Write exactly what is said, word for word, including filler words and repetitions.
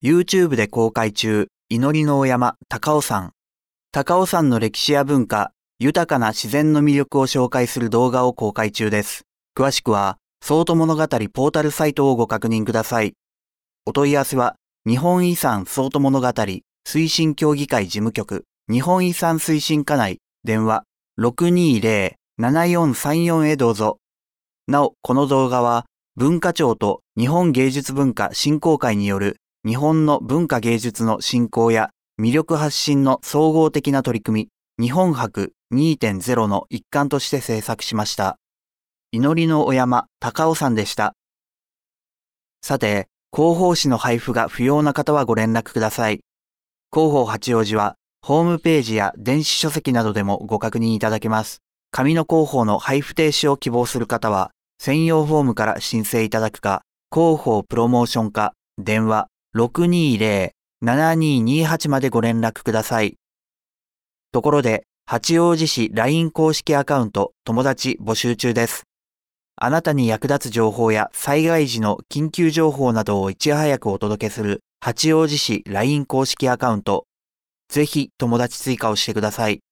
YouTube で公開中、祈りのお山、高尾山。高尾山の歴史や文化、豊かな自然の魅力を紹介する動画を公開中です。詳しくは、ソート物語ポータルサイトをご確認ください。お問い合わせは、日本遺産ソート物語推進協議会事務局、日本遺産推進課内、電話 ろくにーぜろ ななよんさんよん へどうぞ。なお、この動画は、文化庁と日本芸術文化振興会による日本の文化芸術の振興や魅力発信の総合的な取り組み、日本博 にてんゼロ の一環として制作しました。祈りのお山、高尾山でした。さて、広報誌の配布が不要な方はご連絡ください。広報八王子は、ホームページや電子書籍などでもご確認いただけます。紙の広報の配布停止を希望する方は、専用フォームから申請いただくか、広報プロモーション課、電話 ろくにーぜろ ななにーにーはち までご連絡ください。ところで、八王子市 ライン 公式アカウント友達募集中です。あなたに役立つ情報や災害時の緊急情報などをいち早くお届けする八王子市 ライン 公式アカウント。ぜひ友達追加をしてください。